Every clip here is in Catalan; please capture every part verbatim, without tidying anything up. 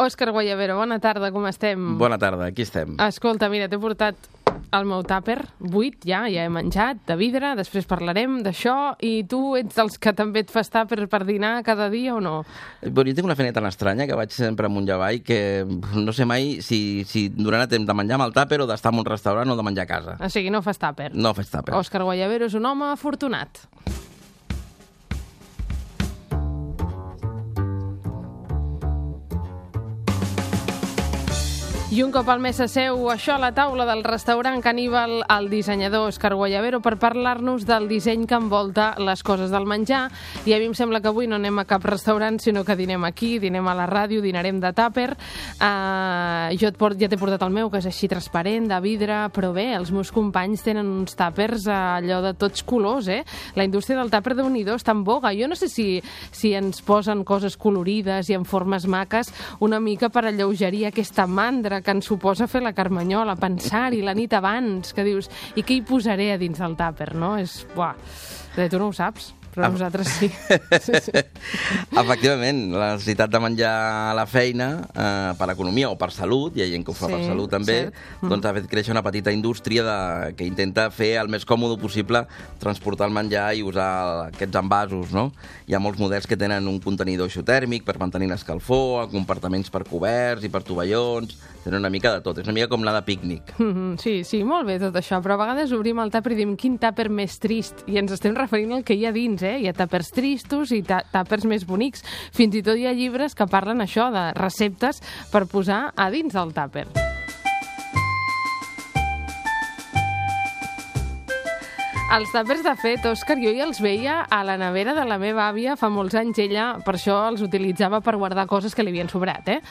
Òscar Guayabero, bona tarda, com estem? Bona tarda, aquí estem. Escolta, mira, t'he portat el meu tàper, buit, ja, ja he menjat, de vidre, després parlarem d'això, i tu ets dels que també et fas tàper per dinar cada dia o no? Bueno, jo tinc una feina tan estranya que vaig sempre amunt i avall que no sé mai si, si durant temps de menjar amb el tàper o d'estar en un restaurant o de menjar a casa. O sigui, no fas tàper. No faig tàper. Òscar Guayabero és un home afortunat. I un cop al mes s'asseu això a la taula del restaurant Caníbal el dissenyador Òscar Guayabero per parlar-nos del disseny que envolta les coses del menjar. I a mi em sembla que avui no anem a cap restaurant, sinó que dinem aquí, dinem a la ràdio, dinarem de tàper. Uh, jo et port, ja t'he portat el meu, que és així transparent, de vidre, però bé, els meus companys tenen uns tàpers uh, allò de tots colors, eh? La indústria del tàper de unidor està en boga. Jo no sé si, si ens posen coses colorides i en formes maques una mica per alleugerir aquesta mandra que ens suposa fer la carmanyola, pensar-hi la nit abans, que dius, i què hi posaré a dins del tàper, no? És, buah, bé, tu no ho saps, però ah. nosaltres sí. sí, sí. Efectivament, la necessitat de menjar a la feina, eh, per economia o per salut, hi ha gent que ho fa sí, per salut també, cert. doncs ha fet créixer una petita indústria de, que intenta fer el més còmode possible transportar el menjar i usar aquests envasos, no? Hi ha molts models que tenen un contenidor isotèrmic per mantenir l'escalfor, compartiments per coberts i per tovallons, tenen una mica de tot, és una mica com la de pícnic. Mm-hmm, sí, sí, molt bé tot això, però a vegades obrim el tàper i diem quin tàper més trist, i ens estem referint al que hi ha dins, eh? Hi ha tàpers tristos i tàpers més bonics. Fins i tot hi ha llibres que parlen això de receptes per posar a dins del tàper. Els tàpers, de fet, Òscar, jo ja els veia a la nevera de la meva àvia fa molts anys. Ella, per això, els utilitzava per guardar coses que li havien sobrat, eh?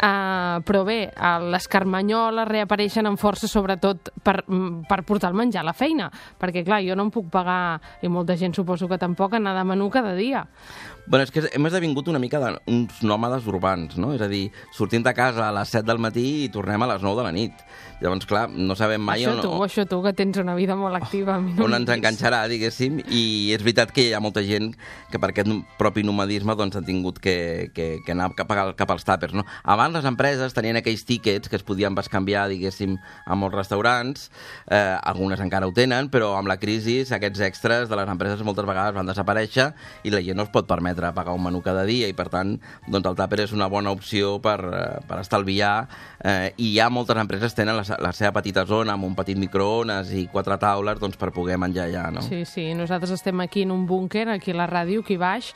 Uh, però bé, les carmanyoles reapareixen amb força, sobretot per, per portar el menjar a la feina, perquè, clar, jo no em puc pagar, i molta gent suposo que tampoc, anar de menú cada dia. Bueno, és que hem esdevingut una mica de, uns nòmades urbans, no? És a dir, sortim de casa a les set del matí i tornem a les nou de la nit. Llavors, clar, no sabem mai això on... Tu, això tu, que tens una vida molt activa. Oh, on ens enganxarà, diguéssim, i és veritat que hi ha molta gent que per aquest propi nomadisme doncs, han tingut que, que, que anar cap, a, cap als tàpers, no? Abans les empreses tenien aquells tíquets que es podien bescanviar, diguéssim, a molts restaurants, eh, algunes encara ho tenen, però amb la crisi aquests extras de les empreses moltes vegades van desaparèixer i la gent no es pot permetre pagar un menú cada dia i, per tant, doncs el tàper és una bona opció per, per estalviar eh, i ja moltes empreses tenen la, la seva petita zona amb un petit microones i quatre taules doncs, per poder menjar allà, no? Sí, sí, nosaltres estem aquí en un búnquer, aquí a la ràdio, aquí baix.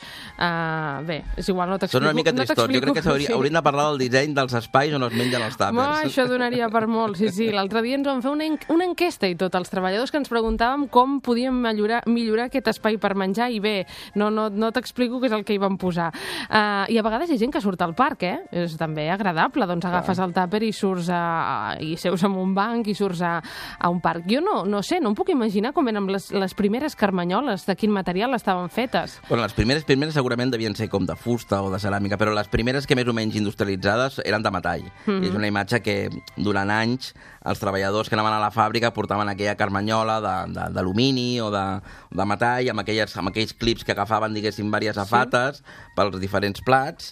Uh, bé, és igual, no t'explico. Són una mica tristot. No jo crec que sí. hauríem de parlar del disseny dels espais on es mengen els tàpers. Ma, això donaria per molt, sí, sí. L'altre dia ens vam fer una, una enquesta i tot, els treballadors que ens preguntàvem com podíem millorar, millorar aquest espai per menjar i bé, no, no, no t'explico què és el que hi vam posar. Uh, I a vegades hi ha gent que surt al parc, eh? És també agradable, doncs agafes el tàper i surts a, i seus en un banc i surts a, a un parc. Jo no, no sé, no em puc imaginar com eren les, les primeres carmanyoles, de quin material estaven fetes. Bueno, les primeres, primeres segurament devien ser com de fusta o de ceràmica, però les primeres que més o menys industrialitzades eren de metall. Mm-hmm. És una imatge que durant anys els treballadors que anaven a la fàbrica portaven aquella carmanyola d'alumini o de, de metall amb, aquelles, amb aquells clips que agafaven, diguéssim, diverses afates sí. pels diferents plats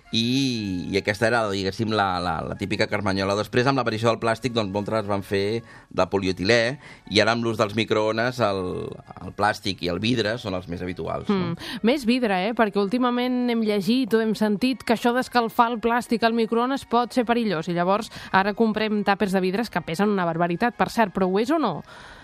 i, i aquesta era, diguéssim, la, la, la típica carmanyola. Després, amb l'aparició del plàstic, doncs moltes es van fer de polietilè i ara amb l'ús dels microones el, el plàstic i el vidre són els més habituals. Mm. No? Més vidre, eh? Perquè últimament hem llegit o hem sentit que això d'escalfar el plàstic al microones pot ser perillós i llavors ara comprem tàpers de vidres que pesen una barbaritat, per cert, però ho és o no?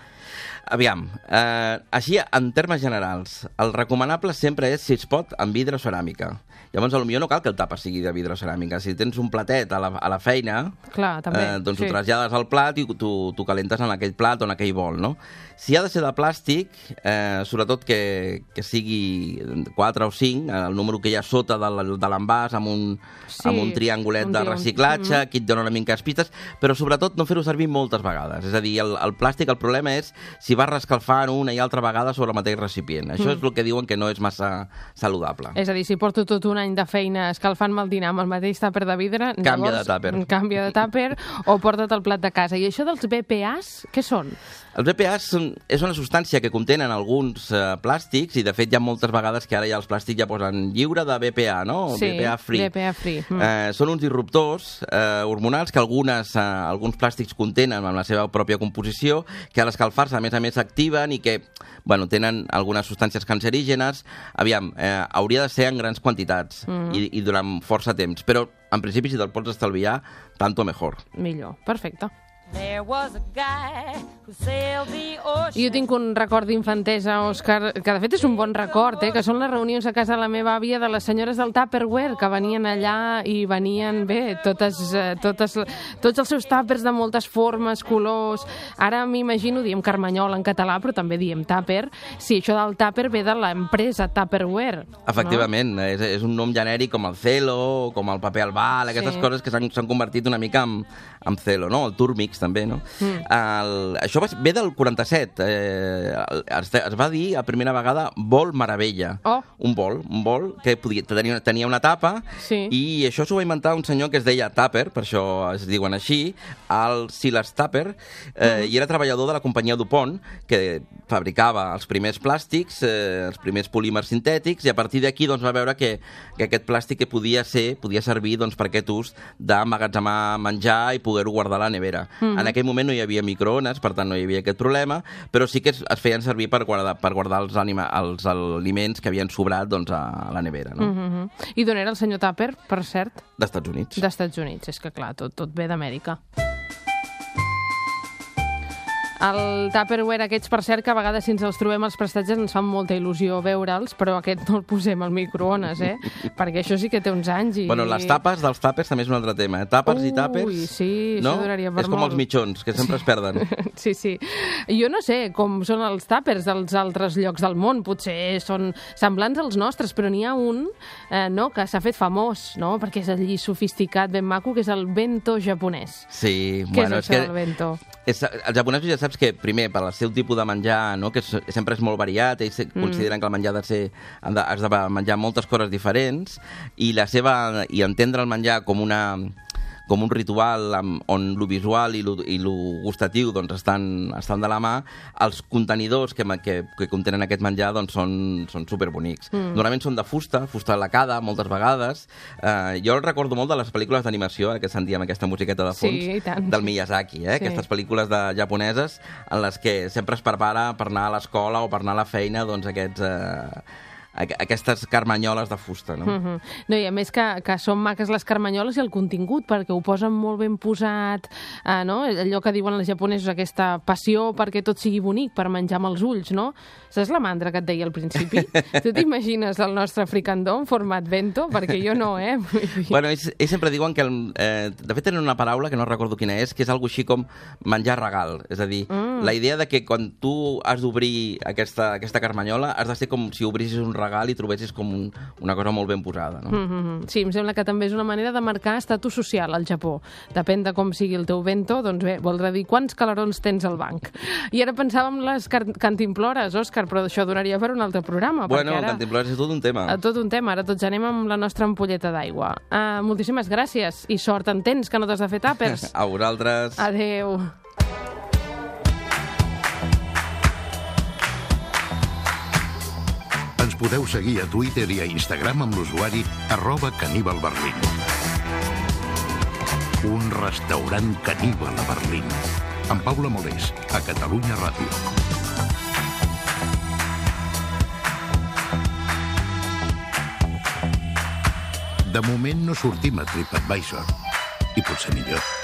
Aviam, eh, així en termes generals, el recomanable sempre és, si es pot, en vidre o ceràmica. Llavors, potser no cal que el tàper sigui de vidre o ceràmica. Si tens un platet a la, a la feina, clar, també. Eh, doncs sí. ho trasllades al plat i t'ho calentes en aquell plat o en aquell bol, no? Si ha de ser de plàstic, eh, sobretot que, que sigui quatre o cinc, el número que hi ha sota de l'envàs amb, un, sí, amb un triangulet un de reciclatge, mm. que et dona una mica de pistes, però sobretot no fer-ho servir moltes vegades. És a dir, el, el plàstic, el problema és si s'hi va rescalfant una i altra vegada sobre el mateix recipient. Això mm. és el que diuen que no és massa saludable. És a dir, si porto tot un any de feina escalfant-me el dinar amb el mateix tàper de vidre, canvia llavors, de tàper. Canvia de tàper o porta't el plat de casa. I això dels B P As, què són? Els B P As són, és una substància que contenen alguns eh, plàstics, i de fet hi ha moltes vegades que ara ja els plàstics ja posen lliure de B P A, no? Sí, B P A free. B P A free. Mm. Eh, són uns disruptors eh, hormonals que algunes, eh, alguns plàstics contenen amb la seva pròpia composició, que a l'escalfar-se a més a més s'activen i que bueno, tenen algunes substàncies cancerígenes. Aviam, eh, hauria de ser en grans quantitats mm. i, i durant força temps, però en principi si te'l pots estalviar, tanto mejor. Millor, perfecte. Jo tinc un record d'infantesa, Òscar, que de fet és un bon record, eh? Que són les reunions a casa de la meva àvia de les senyores del Tupperware, que venien allà i venien, bé, totes, totes, tots els seus tàpers de moltes formes, colors. Ara m'imagino, diem carmanyol en català, però també diem tàper. Sí, això del tàper ve de l'empresa Tupperware. Efectivament, no? és, és un nom genèric com el Celo, com el paper albal, aquestes sí. coses que s'han convertit una mica en, en Celo, no? El Turmix, també, no? Mm. El, això va, ve del quaranta-set. Eh, es, es va dir a primera vegada Bol Meravella. Oh. Un bol, un bol que podia, tenia, tenia una tapa, sí. i això s'ho va inventar un senyor que es deia Tupper, per això es diuen així, el Silas Tupper, eh, mm. i era treballador de la companyia DuPont, que fabricava els primers plàstics, eh, els primers polímers sintètics, i a partir d'aquí doncs, va veure que, que aquest plàstic que podia ser, podia servir doncs, per aquest ús d'emmagatzemar menjar i poder-ho guardar a la nevera. Mm. En aquell moment no hi havia microones, per tant no hi havia aquest problema, però sí que es, es feien servir per guardar, per guardar els, anima, els aliments que havien sobrat doncs, a la nevera. No? Mm-hmm. I d'on era el senyor Tupper, per cert? D'Estats Units. D'Estats Units, és que clar, tot, tot ve d'Amèrica. El Tupperware aquests, per cert, que a vegades si ens els trobem als prestatges ens fan molta il·lusió veure'ls, però aquest no el posem al microones, eh? Perquè això sí que té uns anys i... Bueno, les tapes dels tàpers també és un altre tema, eh? Tàpers Ui, i tàpers... Ui, sí, no? això duraria per és com molt. Els mitjons, que sempre sí. es perden. Sí, sí. Jo no sé com són els tàpers dels altres llocs del món, potser són semblants als nostres, però n'hi ha un eh, no, que s'ha fet famós, no? Perquè és allí sofisticat, ben maco, que és el bento japonès. Sí, Què bueno, és això és que... del bento? És, els japonesos ja saps que, primer, per al seu tipus de menjar, no, que és, sempre és molt variat, ells mm. consideren que el menjar ha de ser, has de menjar moltes coses diferents, i la seva, i entendre el menjar com una... com un ritual amb, on lo visual i lo, i lo gustatiu doncs, estan, estan de la mà, els contenidors que, que, que contenen aquest menjar doncs, són, són superbonics. Mm. Normalment són de fusta, fusta lacada, moltes vegades. Eh, jo el recordo molt de les pel·lícules d'animació, que sentíem aquesta musiqueta de fons, sí, del Miyazaki, eh? Sí. Aquestes pel·lícules de japoneses en les que sempre es prepara per anar a l'escola o per anar a la feina doncs, aquests... Eh, aquestes carmanyoles de fusta, no? Uh-huh. No, i a més que, que són maques les carmanyoles i el contingut, perquè ho posen molt ben posat, eh, no? Allò que diuen els japonesos, aquesta passió perquè tot sigui bonic, per menjar amb els ulls, no? Saps la mandra que et deia al principi? Tu t'imagines el nostre fricandó en format bento? Perquè jo no, eh? Bueno, ells, ells sempre diuen que... El, eh, de fet, tenen una paraula, que no recordo quina és, que és algo així com menjar regal. És a dir, mm. la idea de que quan tu has d'obrir aquesta, aquesta carmanyola, has de ser com si obrissis un regal i trobessis com un, una cosa molt ben posada, no? Mm-hmm. Sí, em sembla que també és una manera de marcar estatus social al Japó. Depèn de com sigui el teu bento, doncs bé, voldrà dir quants calarons tens al banc. I ara pensàvem les cantimplores, Òscar, però això donaria per un altre programa. Bueno, ara... cantimplores és tot un tema. Tot un tema, ara tots anem amb la nostra ampolleta d'aigua. Uh, moltíssimes gràcies i sort en tens, que no t'has de fer tàpers. A vosaltres. Adéu. Ens podeu seguir a Twitter i a Instagram amb l'usuari arroba caníbalberlín. Un restaurant caníbal a Berlín. Amb Paula Molés, a Catalunya Ràdio. De moment no sortim a TripAdvisor. I potser millor.